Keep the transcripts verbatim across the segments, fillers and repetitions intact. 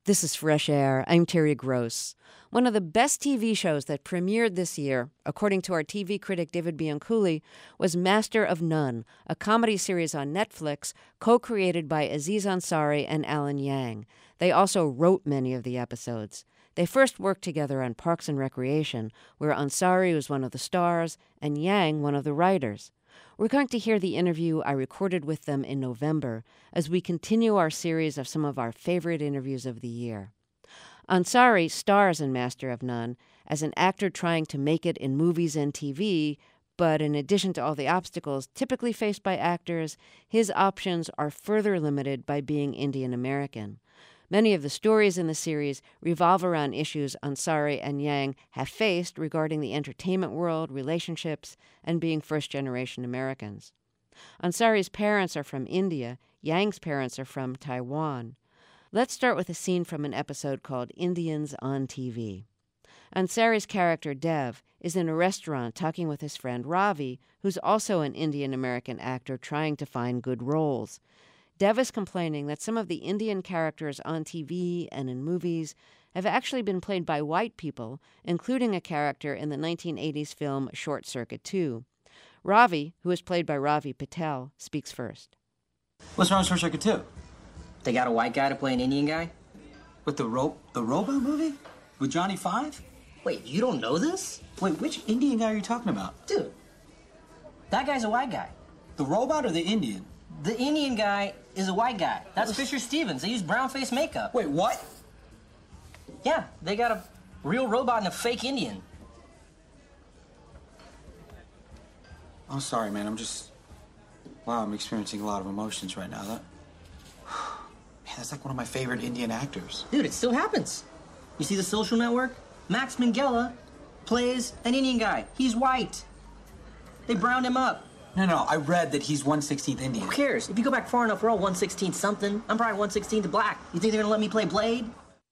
This is Fresh Air. I'm Terry Gross. One of the best T V shows that premiered this year, according to our T V critic David Bianculli, was Master of None, a comedy series on Netflix co-created by Aziz Ansari and Alan Yang. They also wrote many of the episodes. They first worked together on Parks and Recreation, where Ansari was one of the stars and Yang one of the writers. We're going to hear the interview I recorded with them in November as we continue our series of some of our favorite interviews of the year. Ansari stars in Master of None as an actor trying to make it in movies and T V, but in addition to all the obstacles typically faced by actors, his options are further limited by being Indian American. Many of the stories in the series revolve around issues Ansari and Yang have faced regarding the entertainment world, relationships, and being first-generation Americans. Ansari's parents are from India. Yang's parents are from Taiwan. Let's start with a scene from an episode called Indians on T V. Ansari's character, Dev, is in a restaurant talking with his friend Ravi, who's also an Indian-American actor trying to find good roles. Dev is complaining that some of the Indian characters on T V and in movies have actually been played by white people, including a character in the nineteen eighties film Short Circuit two. Ravi, who is played by Ravi Patel, speaks first. What's wrong with Short Circuit two? They got a white guy to play an Indian guy? With the ro- the robot movie? With Johnny Five? Wait, you don't know this? Wait, which Indian guy are you talking about? Dude, that guy's a white guy. The robot or the Indian? The Indian guy is a white guy. That's Fisher Stevens. They use brown face makeup. Wait, what? Yeah, they got a real robot and a fake Indian. I'm sorry, man. I'm just... Wow, I'm experiencing a lot of emotions right now. That... Man, that's like one of my favorite Indian actors. Dude, it still happens. You see The Social Network? Max Minghella plays an Indian guy. He's white. They browned him up. No, no, I read that he's one sixteenth Indian. Who cares? If you go back far enough, we're all one sixteenth something. I'm probably one sixteenth black. You think they're gonna let me play Blade?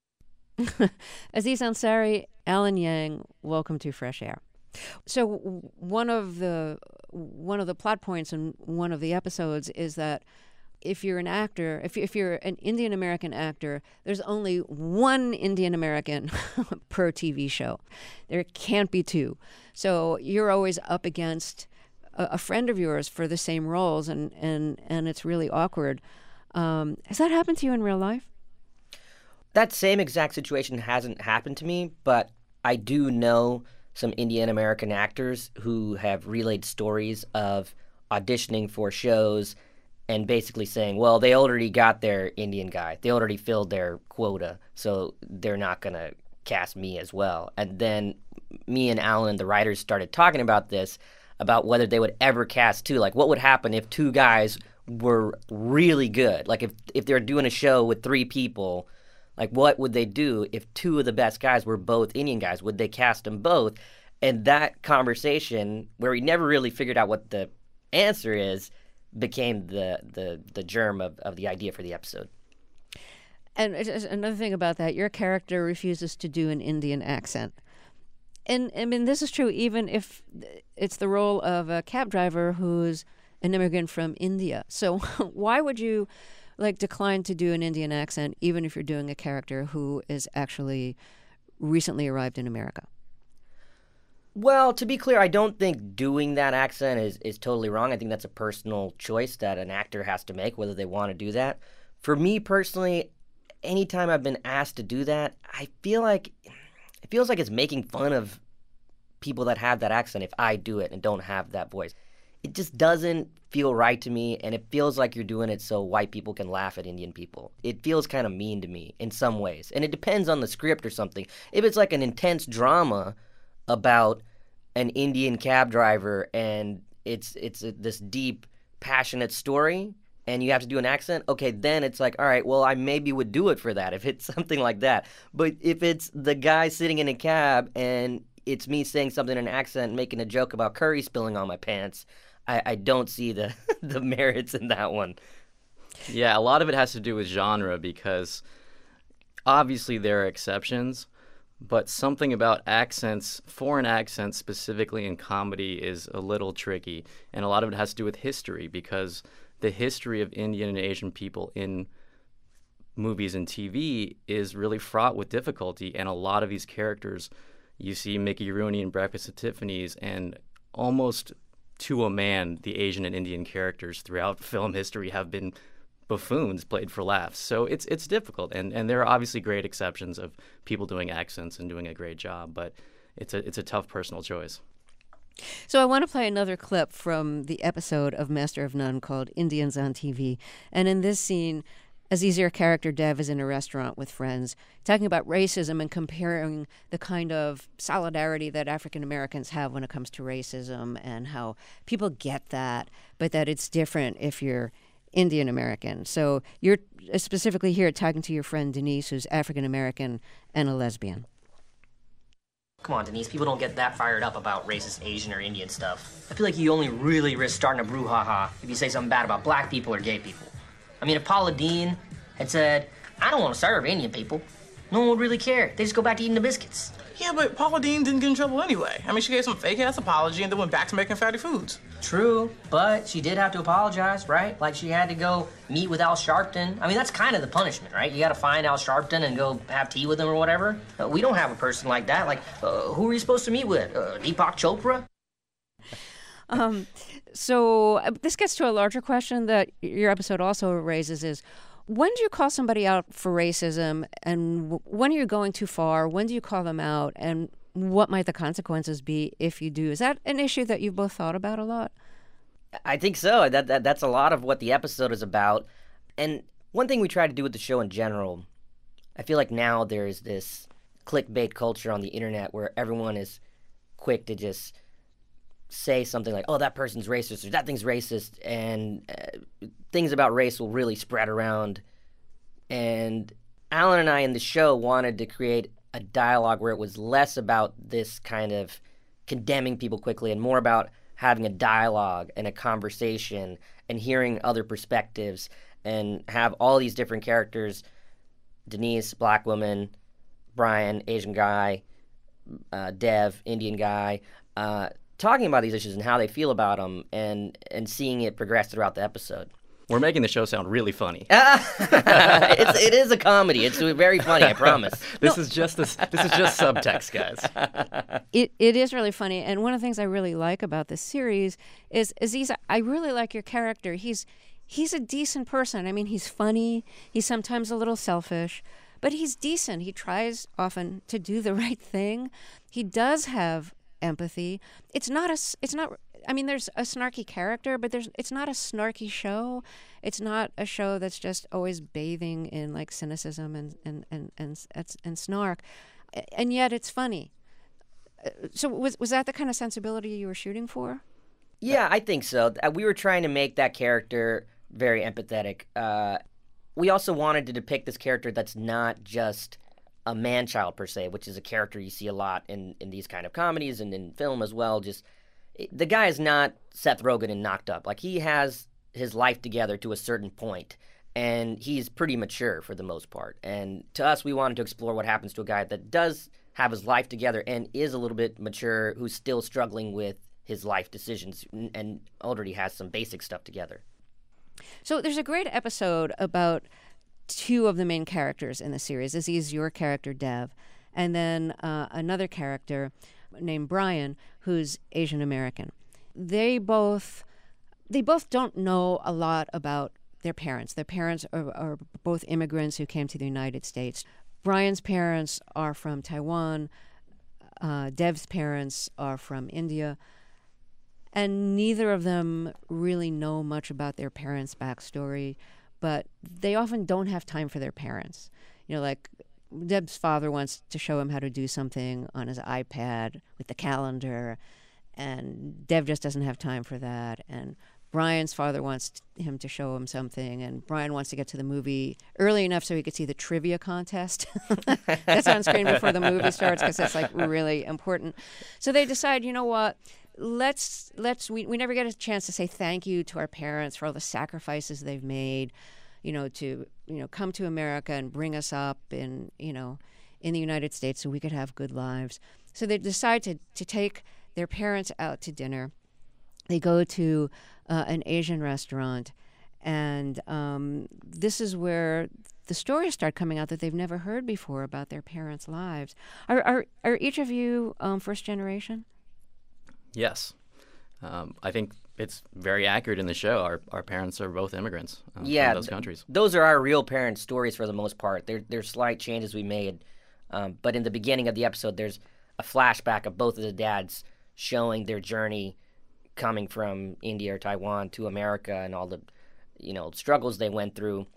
Aziz Ansari, Alan Yang, welcome to Fresh Air. So one of the one of the plot points in one of the episodes is that if you're an actor, if if you're an Indian American actor, there's only one Indian American per T V show. There can't be two. So you're always up against a friend of yours for the same roles, and, and, and it's really awkward. Um, has that happened to you in real life? That same exact situation hasn't happened to me, but I do know some Indian American actors who have relayed stories of auditioning for shows and basically saying, well, they already got their Indian guy. They already filled their quota, so they're not going to cast me as well. And then me and Alan, the writers, started talking about this, about whether they would ever cast two. Like, what would happen if two guys were really good? Like, if if they were doing a show with three people, like, what would they do if two of the best guys were both Indian guys? Would they cast them both? And that conversation, where we never really figured out what the answer is, became the the, the germ of, of the idea for the episode. And another thing about that, your character refuses to do an Indian accent. And I mean, this is true even if it's the role of a cab driver who's an immigrant from India. So why would you like decline to do an Indian accent even if you're doing a character who is actually recently arrived in America? Well, to be clear, I don't think doing that accent is, is totally wrong. I think that's a personal choice that an actor has to make, whether they want to do that. For me personally, anytime I've been asked to do that, I feel like... It feels like it's making fun of people that have that accent if I do it and don't have that voice. It just doesn't feel right to me, and it feels like you're doing it so white people can laugh at Indian people. It feels kind of mean to me in some ways, and it depends on the script or something. If it's like an intense drama about an Indian cab driver and it's it's a, this deep, passionate story, and you have to do an accent, okay, then it's like, all right, well, I maybe would do it for that if it's something like that. But if it's the guy sitting in a cab and it's me saying something in an accent and making a joke about curry spilling on my pants, I, I don't see the, the merits in that one. Yeah, a lot of it has to do with genre because obviously there are exceptions, but something about accents, foreign accents specifically in comedy, is a little tricky. And a lot of it has to do with history because the history of Indian and Asian people in movies and T V is really fraught with difficulty. And a lot of these characters, you see Mickey Rooney in Breakfast at Tiffany's, and almost to a man, the Asian and Indian characters throughout film history have been buffoons played for laughs. So it's it's difficult. And, and there are obviously great exceptions of people doing accents and doing a great job, but it's a it's a tough personal choice. So I want to play another clip from the episode of Master of None called Indians on T V. And in this scene, Aziz, character Dev, is in a restaurant with friends talking about racism and comparing the kind of solidarity that African Americans have when it comes to racism and how people get that, but that it's different if you're Indian American. So you're specifically here talking to your friend Denise, who's African American and a lesbian. Come on, Denise, people don't get that fired up about racist Asian or Indian stuff. I feel like you only really risk starting a brouhaha if you say something bad about black people or gay people. I mean, if Paula Deen had said, I don't want to serve Indian people, no one would really care. They just go back to eating the biscuits. Yeah, but Paula Deen didn't get in trouble anyway. I mean, she gave some fake-ass apology and then went back to making fatty foods. True, but she did have to apologize, right? Like, she had to go meet with Al Sharpton. I mean, that's kind of the punishment, right? You got to find Al Sharpton and go have tea with him or whatever. Uh, we don't have a person like that. Like, uh, who are you supposed to meet with? Uh, Deepak Chopra? Um, so uh, this gets to a larger question that your episode also raises is, when do you call somebody out for racism, and w- when are you going too far? When do you call them out, and what might the consequences be if you do? Is that an issue that you've both thought about a lot? I think so. That, that That's a lot of what the episode is about. And one thing we try to do with the show in general, I feel like now there's this clickbait culture on the internet where everyone is quick to just say something like, oh, that person's racist or that thing's racist, and uh, things about race will really spread around. And Alan and I in the show wanted to create a dialogue where it was less about this kind of condemning people quickly and more about having a dialogue and a conversation and hearing other perspectives, and have all these different characters, Denise, black woman, Brian, Asian guy, uh, Dev, Indian guy, uh, talking about these issues and how they feel about them, and, and seeing it progress throughout the episode. We're making the show sound really funny. it's, it is a comedy. It's very funny, I promise. This no. is just this. This is just subtext, guys. It it is really funny, and one of the things I really like about this series is Aziz. I really like your character. He's he's a decent person. I mean, he's funny. He's sometimes a little selfish, but he's decent. He tries often to do the right thing. He does have empathy. It's not a. It's not. I mean, there's a snarky character, but there's. It's not a snarky show. It's not a show that's just always bathing in like cynicism and and and and and, and snark, and yet it's funny. So was was that the kind of sensibility you were shooting for? Yeah, I think so. We were trying to make that character very empathetic. Uh, we also wanted to depict this character that's not just a man-child per se, which is a character you see a lot in, in these kind of comedies and in film as well. Just the guy is not Seth Rogen in Knocked Up. Like, he has his life together to a certain point, and he's pretty mature for the most part. And to us, we wanted to explore what happens to a guy that does have his life together and is a little bit mature, who's still struggling with his life decisions and already has some basic stuff together. So there's a great episode about two of the main characters in the series. Aziz, your character, Dev, and then uh, another character named Brian, who's Asian American. They both they both don't know a lot about their parents. Their parents are, are both immigrants who came to the United States. Brian's parents are from Taiwan. Uh, Dev's parents are from India. And neither of them really know much about their parents' backstory, but they often don't have time for their parents. You know, like Dev's father wants to show him how to do something on his iPad with the calendar, and Dev just doesn't have time for that. And Brian's father wants him to show him something, and Brian wants to get to the movie early enough so he could see the trivia contest that's on screen before the movie starts, because that's like really important. So they decide, you know what? Let's let's we, we never get a chance to say thank you to our parents for all the sacrifices they've made, you know, to you know come to America and bring us up in you know in the United States so we could have good lives. So they decide to to take their parents out to dinner. They go to uh, an Asian restaurant, and um, this is where the stories start coming out that they've never heard before about their parents' lives. Are are, are each of you um, first generation? Yes. Um, I think it's very accurate in the show. Our our parents are both immigrants uh, yeah, from those countries. Th- those are our real parents' stories for the most part. There, there's slight changes we made. Um, but in the beginning of the episode, there's a flashback of both of the dads showing their journey coming from India or Taiwan to America and all the, you know, struggles they went through.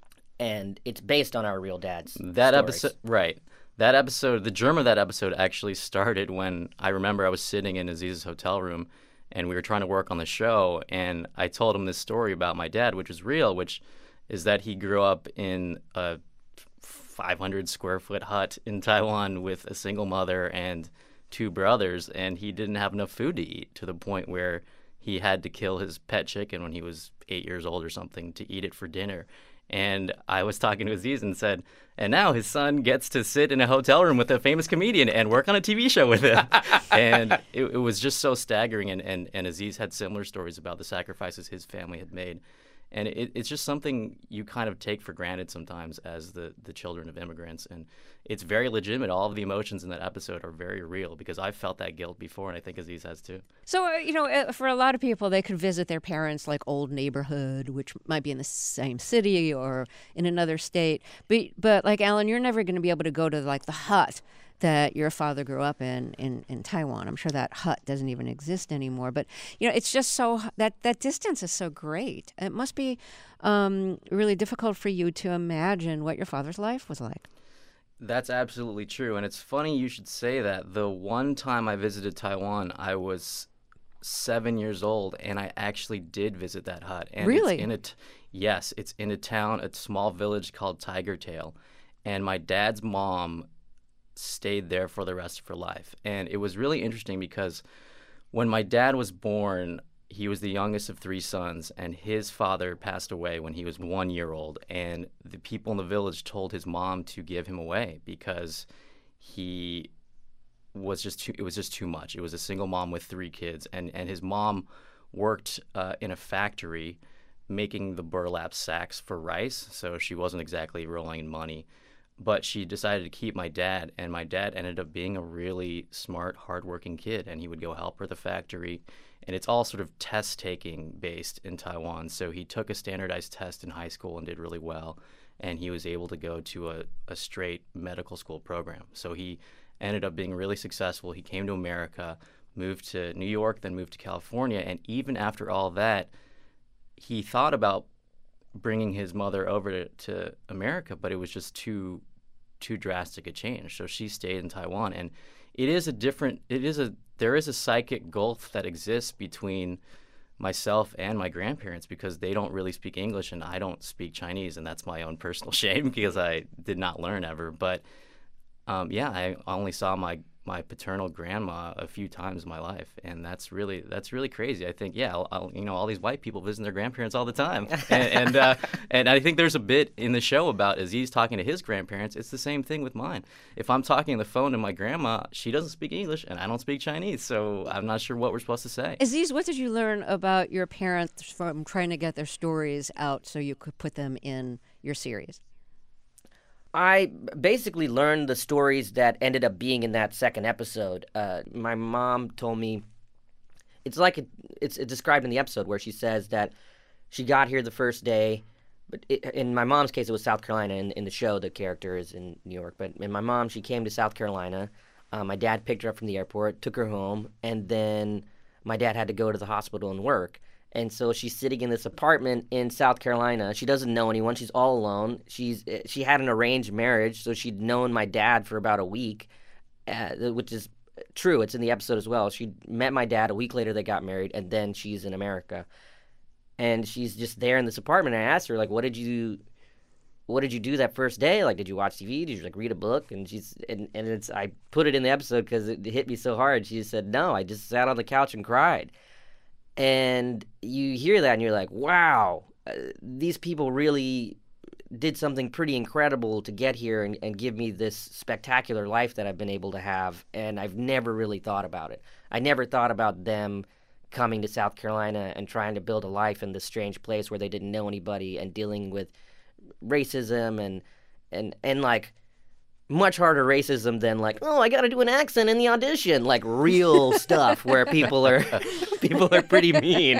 And it's based on our real dads' That stories. episode, right. That episode, the germ of that episode actually started when I remember I was sitting in Aziz's hotel room and we were trying to work on the show, and I told him this story about my dad, which is real, which is that he grew up in a five hundred square foot hut in Taiwan with a single mother and two brothers, and he didn't have enough food to eat, to the point where he had to kill his pet chicken when he was eight years old or something to eat it for dinner. And I was talking to Aziz and said, and now his son gets to sit in a hotel room with a famous comedian and work on a T V show with him. And it, it was just so staggering. And, and, and Aziz had similar stories about the sacrifices his family had made. And it, it's just something you kind of take for granted sometimes as the, the children of immigrants. And it's very legitimate. All of the emotions in that episode are very real because I've felt that guilt before, and I think Aziz has too. So, uh, you know, uh, for a lot of people, they could visit their parents' like old neighborhood, which might be in the same city or in another state. But, but like, Alan, you're never going to be able to go to like the hut that your father grew up in, in in Taiwan. I'm sure that hut doesn't even exist anymore. But, you know, it's just so, that, that distance is so great. It must be um, really difficult for you to imagine what your father's life was like. That's absolutely true. And it's funny you should say that. The one time I visited Taiwan, I was seven years old, and I actually did visit that hut. And Really? It's in a t- yes, it's in a town, a small village called Tiger Tail. And my dad's mom stayed there for the rest of her life. And it was really interesting because when my dad was born, he was the youngest of three sons, and his father passed away when he was one year old. And the people in the village told his mom to give him away because he was just too, it was just too much. It was a single mom with three kids, and, and his mom worked uh, in a factory making the burlap sacks for rice, so she wasn't exactly rolling in money. But she decided to keep my dad, and my dad ended up being a really smart, hardworking kid, and he would go help her at the factory. And it's all sort of test-taking based in Taiwan. So he took a standardized test in high school and did really well, and he was able to go to a, a straight medical school program. So he ended up being really successful. He came to America, moved to New York, then moved to California, and even after all that, he thought about bringing his mother over to, to America, but it was just too too drastic a change. So she stayed in Taiwan, and it is a different. It is a there is a psychic gulf that exists between myself and my grandparents because they don't really speak English and I don't speak Chinese, and that's my own personal shame because I did not learn ever. But um, yeah, I only saw my. my paternal grandma a few times in my life, and that's really that's really crazy. I think, yeah, I'll, I'll, you know, all these white people visit their grandparents all the time, and and, uh, and I think there's a bit in the show about Aziz talking to his grandparents. It's the same thing with mine. If I'm talking on the phone to my grandma, she doesn't speak English, and I don't speak Chinese, so I'm not sure what we're supposed to say. Aziz, what did you learn about your parents from trying to get their stories out so you could put them in your series? I basically learned the stories that ended up being in that second episode. Uh, my mom told me it's like it, it's described in the episode where she says that she got here the first day, but it, in my mom's case it was South Carolina. In, in the show, the character is in New York, but in my mom, she came to South Carolina. Uh, my dad picked her up from the airport, took her home, and then my dad had to go to the hospital and work. And so she's sitting in this apartment in South Carolina. She doesn't know anyone. She's all alone. She's she had an arranged marriage, so she'd known my dad for about a week, uh, which is true. It's in the episode as well. She met my dad. A week later, they got married, and then she's in America. And she's just there in this apartment. And I asked her, like, what did you what did you do that first day? Like, did you watch T V? Did you, like, read a book? And she's and, and it's I put it in the episode because it hit me so hard. She said, no, I just sat on the couch and cried. And you hear that and you're like, wow, uh, these people really did something pretty incredible to get here and, and give me this spectacular life that I've been able to have. And I've never really thought about it. I never thought about them coming to South Carolina and trying to build a life in this strange place where they didn't know anybody and dealing with racism and and and like much harder racism than like, oh, I got to do an accent in the audition, like real stuff where people are people are pretty mean.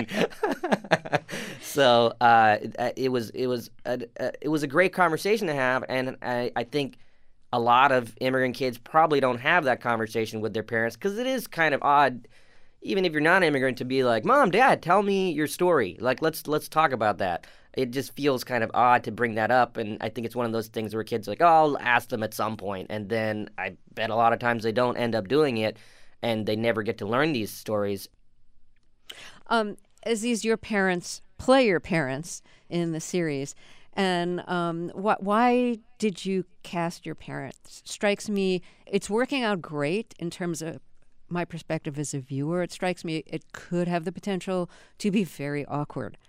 So uh, it was it was a, it was a great conversation to have, and I, I think a lot of immigrant kids probably don't have that conversation with their parents because it is kind of odd, even if you're not an immigrant, to be like, Mom, Dad, tell me your story. Like, let's let's talk about that. It just feels kind of odd to bring that up, and I think it's one of those things where kids are like, oh, I'll ask them at some point, and then I bet a lot of times they don't end up doing it, and they never get to learn these stories. Um, Aziz, your parents play your parents in the series, and um, wh- why did you cast your parents? Strikes me it's working out great in terms of my perspective as a viewer. It strikes me it could have the potential to be very awkward.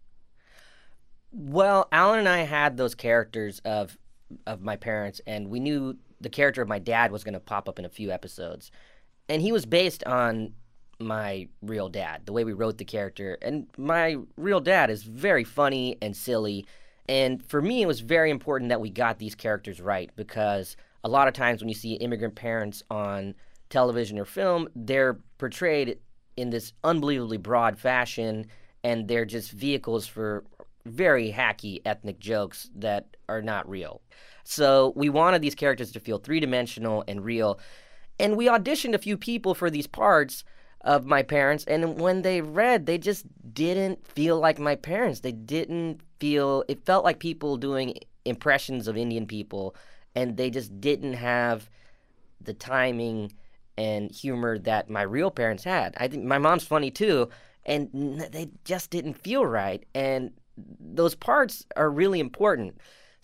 Well, Alan and I had those characters of of my parents, and we knew the character of my dad was going to pop up in a few episodes. And he was based on my real dad, the way we wrote the character. And my real dad is very funny and silly. And for me, it was very important that we got these characters right, because a lot of times when you see immigrant parents on television or film, they're portrayed in this unbelievably broad fashion, and they're just vehicles for very hacky ethnic jokes that are not real. So we wanted these characters to feel three-dimensional and real. And we auditioned a few people for these parts of my parents, and when they read, they just didn't feel like my parents. They didn't feel, it felt like people doing impressions of Indian people, and they just didn't have the timing and humor that my real parents had. I think my mom's funny too, and they just didn't feel right. And those parts are really important.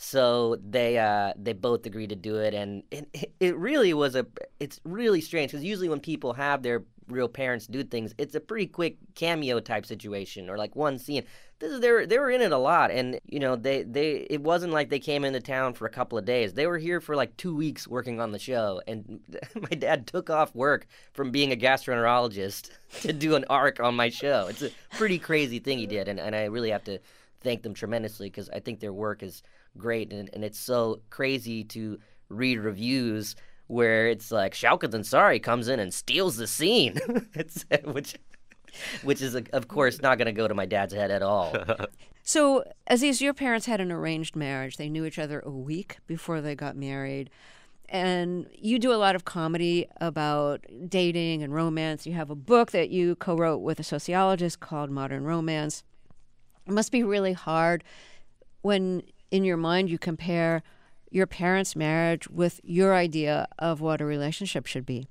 So they uh, they both agreed to do it, and it, it really was a, it's really strange, because usually when people have their real parents do things, it's a pretty quick cameo type situation, or like one scene. This is, they were, they were in it a lot, and you know, they, they it wasn't like they came into town for a couple of days. They were here for like two weeks working on the show, and my dad took off work from being a gastroenterologist to do an arc on my show. It's a pretty crazy thing he did, and, and I really have to thank them tremendously, because I think their work is great, and, and it's so crazy to read reviews where it's like Shaukat Ansari comes in and steals the scene, it's, which which is, of course, not going to go to my dad's head at all. So, Aziz, your parents had an arranged marriage. They knew each other a week before they got married. And you do a lot of comedy about dating and romance. You have a book that you co-wrote with a sociologist called Modern Romance. It must be really hard when, in your mind, you compare your parents' marriage with your idea of what a relationship should be.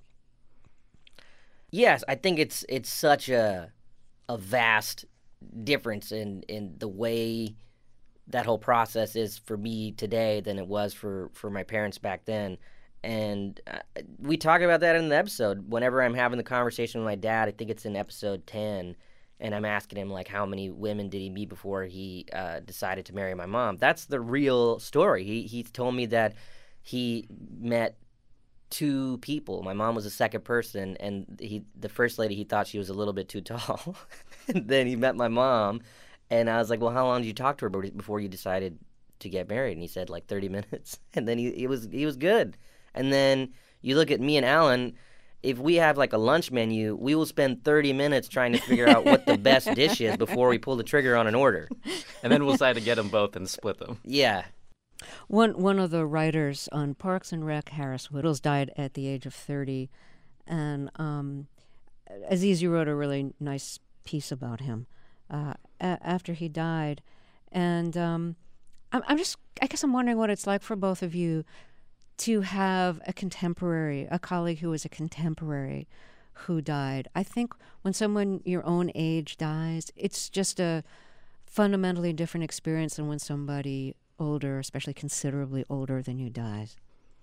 Yes, I think it's it's such a a vast difference in, in the way that whole process is for me today than it was for, for my parents back then. And uh, we talk about that in the episode. Whenever I'm having the conversation with my dad, I think it's in episode ten, and I'm asking him, like, how many women did he meet before he uh, decided to marry my mom? That's the real story. He he told me that he met two people. My mom was the second person, and he the first lady, he thought she was a little bit too tall. And then he met my mom, and I was like, well, how long did you talk to her before you decided to get married? And he said, like, thirty minutes. And then he, he was he was good. And then you look at me and Alan, if we have like a lunch menu, we will spend thirty minutes trying to figure out what the best dish is before we pull the trigger on an order. And then we'll decide to get them both and split them. Yeah. One one of the writers on Parks and Rec, Harris Whittles, died at the age of thirty. And um, Aziz, you wrote a really nice piece about him uh, a- after he died. And um, I'm, I'm just, I guess I'm wondering what it's like for both of you to have a contemporary, a colleague who was a contemporary who died. I think when someone your own age dies, it's just a fundamentally different experience than when somebody older, especially considerably older than you, dies.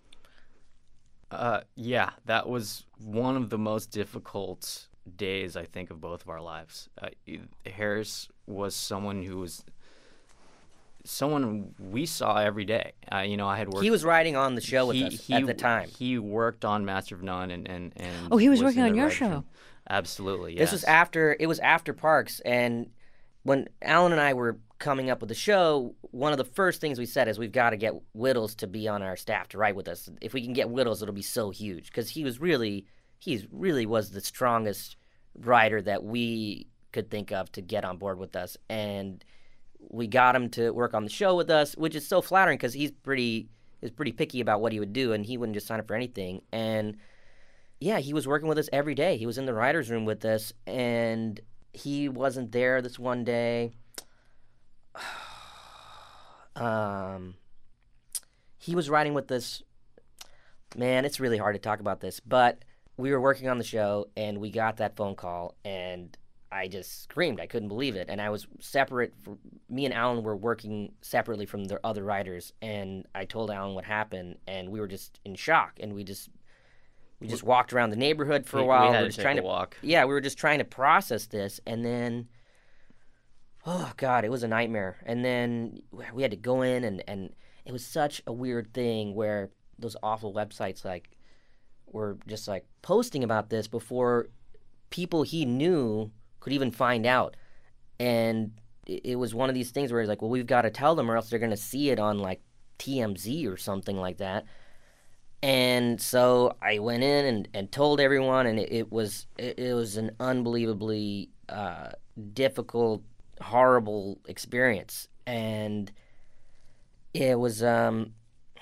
Uh, yeah, that was one of the most difficult days, I think, of both of our lives. Uh, Harris was someone who was someone we saw every day. Uh, you know, I had worked. He was writing on the show with he, us he, at the time. He worked on Master of None, and and, and Oh, he was was working in on the your writing show. room. Absolutely, yes. This was after, it was after Parks, and when Alan and I were coming up with the show, one of the first things we said is we've got to get Whittles to be on our staff to write with us. If we can get Whittles, it'll be so huge, because he was really, he's really was the strongest writer that we could think of to get on board with us. And we got him to work on the show with us, which is so flattering because he's pretty, is pretty picky about what he would do, and he wouldn't just sign up for anything. And yeah, he was working with us every day. He was in the writer's room with us, and he wasn't there this one day. Um, he was writing with us. Man, it's really hard to talk about this, but we were working on the show, and we got that phone call, and I just screamed. I couldn't believe it. And I was separate. For, me and Alan were working separately from the other writers, and I told Alan what happened, and we were just in shock, and we just we just walked around the neighborhood for a while. We had we were to just take trying a to walk. Yeah, we were just trying to process this, and then. Oh, God, it was a nightmare. And then we had to go in, and, and it was such a weird thing where those awful websites, like, were just, like, posting about this before people he knew could even find out. And it, it was one of these things where he's like, well, we've got to tell them or else they're going to see it on, like, T M Z or something like that. And so I went in and, and told everyone, and it, it was it, it was an unbelievably uh, difficult, horrible experience, and it was um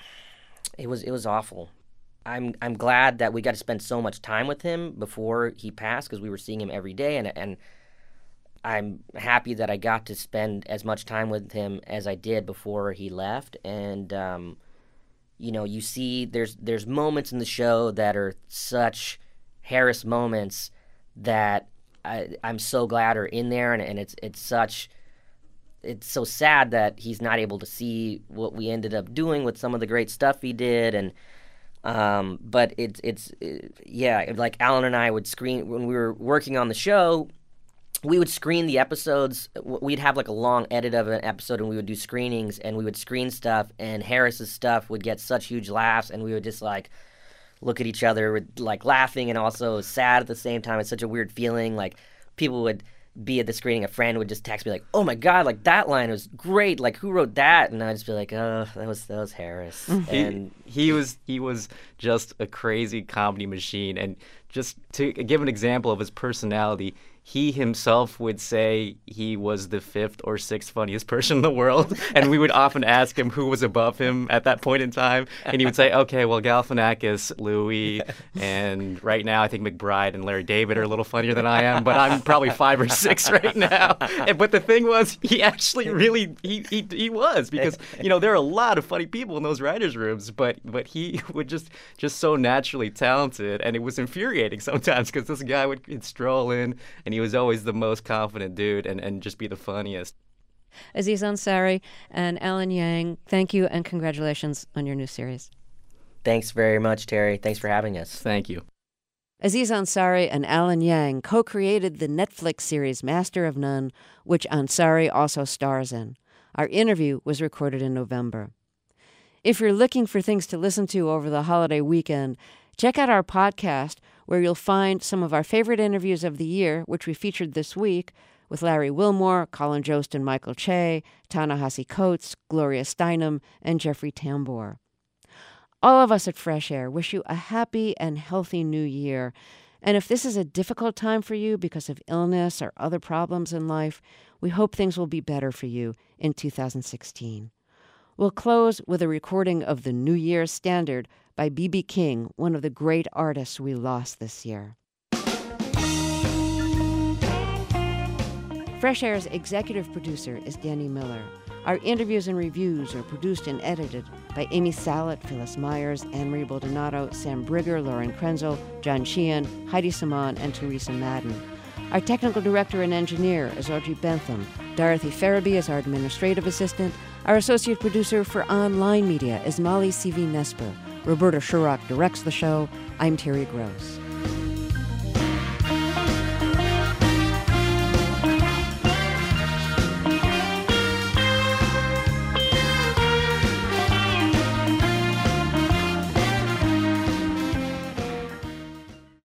it was it was awful. I'm I'm glad that we got to spend so much time with him before he passed, because we were seeing him every day, and and I'm happy that I got to spend as much time with him as I did before he left. And um you know, you see there's there's moments in the show that are such Harris moments that I, I'm so glad are in there, and, and it's it's such it's so sad that he's not able to see what we ended up doing with some of the great stuff he did. And um, but it's it's it, yeah, like Alan and I would screen when we were working on the show. We would screen the episodes. We'd have like a long edit of an episode, and we would do screenings, and we would screen stuff. And Harris's stuff would get such huge laughs, and we would just like. Look at each other with like laughing and also sad at the same time. It's such a weird feeling. Like people would be at the screening, a friend would just text me like, "Oh my God, like that line was great. Like who wrote that?" And I'd just be like, "Oh, that was that was Harris." And he, he was he was just a crazy comedy machine. And just to give an example of his personality, he himself would say he was the fifth or sixth funniest person in the world, and we would often ask him who was above him at that point in time, and he would say, okay, well, Galifianakis, Louis, and right now I think McBride and Larry David are a little funnier than I am, but I'm probably five or six right now. And, but the thing was, he actually really, he, he he was, because, you know, there are a lot of funny people in those writers' rooms, but but he would just, just so naturally talented, and it was infuriating sometimes, because this guy would he'd stroll in, and he was always the most confident dude and, and just be the funniest. Aziz Ansari and Alan Yang, thank you and congratulations on your new series. Thanks very much, Terry. Thanks for having us. Thank you. Aziz Ansari and Alan Yang co-created the Netflix series Master of None, which Ansari also stars in. Our interview was recorded in November. If you're looking for things to listen to over the holiday weekend, check out our podcast, where you'll find some of our favorite interviews of the year, which we featured this week, with Larry Wilmore, Colin Jost and Michael Che, Ta-Nehisi Coates, Gloria Steinem, and Jeffrey Tambor. All of us at Fresh Air wish you a happy and healthy new year. And if this is a difficult time for you because of illness or other problems in life, we hope things will be better for you in two thousand sixteen. We'll close with a recording of the New Year's Standard by B B King, one of the great artists we lost this year. Fresh Air's executive producer is Danny Miller. Our interviews and reviews are produced and edited by Amy Salet, Phyllis Myers, Anne-Marie Baldonado, Sam Brigger, Lauren Krenzel, John Sheehan, Heidi Saman, and Teresa Madden. Our technical director and engineer is Audrey Bentham. Dorothy Farabee is our administrative assistant. Our associate producer for online media is Molly C V Nesper. Roberta Shurrock directs the show. I'm Terry Gross.